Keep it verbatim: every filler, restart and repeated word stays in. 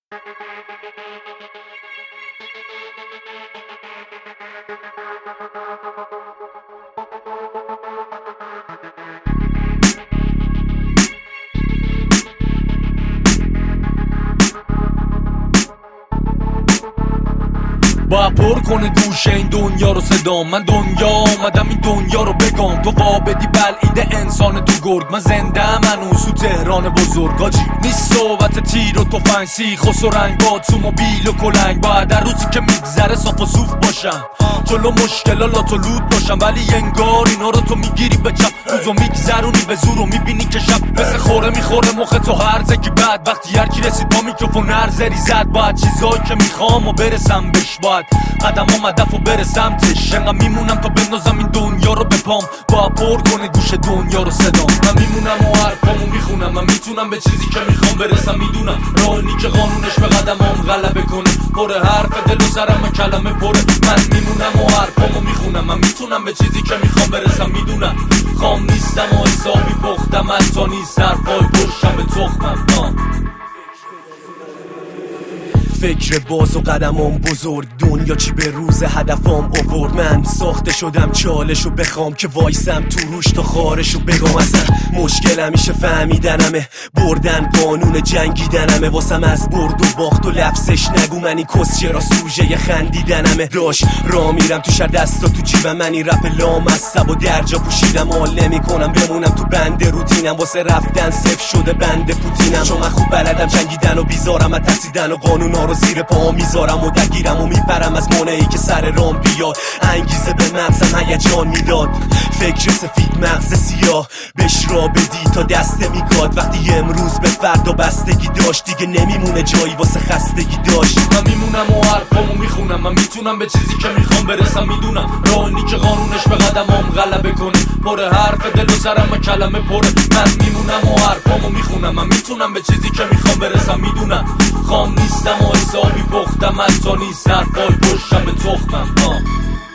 با پر کنه گوش این دنیا رو صدام. من دنیا آمدم این دنیا رو بگم. تو وابدی بلعیده انسان تو گرگ. من زنده منوس تو تهران بزرگ. آجی نیست صحبت تیر و تفنگ، سیخ و سرنگ، اتومبیل و کلنگ. باید در روزی که میگذره صاف و صوف باشم، جلو مشکلا لات و لوت باشم. ولی انگار اینا رو تو میگیری به چپ، روزو میگذرونی به زور و میبینی که شب مثل خوره میخوره مخ تو هر زکی. بعد وقتی هر کی رسید با میکروفون هرزری زد، باید چیزایی که میخوام و برسم بهش، باید قدمام هدف و برسم تش. انقدر میمونم تا بندازم این دنیا رو به پام، با پر کنه گوش دنیا رو صدام. من میمونم و حرفامو میخونم، من میتونم به چیزی که میخوام برسم. میدونم راهی که قانونش به قدمام غلبه کنه، پر حرف دل و سرم کلمه پره. من میمونم و حرفامو میخونم، من میتونم به چیزی که میخوام برسم. میدونم خام نیستم و حسابی پختم، حتی نیست حرفای برشم به تخمم. فکر باز و قدمام بزرگ، دنیا چی به روز هدفام آورد. من ساخته شدم چالشو بخوام که وایسم تو روش تا خارشو بگم. اصلا مشکل همیشه فهمیدنمه، بردن قانون جنگیدنمه. واسم از برد و باخت و لفظش نگو، منی کسچه را سوژه خندیدنمه. داش را میرم تو شهر دستا تو جیبم، منی رپ لامصب و درجا پوشیدم. حال نمی کنم بمونم تو بند روتینم، واسه رفتن صفر شده بند پوتینم. چون من خوب بلدم جنگیدن و بیزارم از ترسیدن و قانونا رو زیر پا میذارم و درگیرم و میپرم از مانعی که سر رام بیاد. انگیزه به مغزم هیجان میداد، فکر سفید مغز سیاه بهش را بدی تا دسته میگاد. وقتی امروز به فردا بستگی داشت، دیگه نمیمونه جایی واسه خستگی داشت. من میمونم و حرفامو میخونم، من میتونم به چیزی که میخوام برسم. میدونم راهی که قانونش به قدمام غلبه کنه، پر حرف دل و سرم کلمه پره. من میمونم و حرفامو میخونم، من میتونم به چیزی که میخوام برسم. میدونم خام نیستم و حسابی پختم، حتی نیست حرفای برشم به تخمم.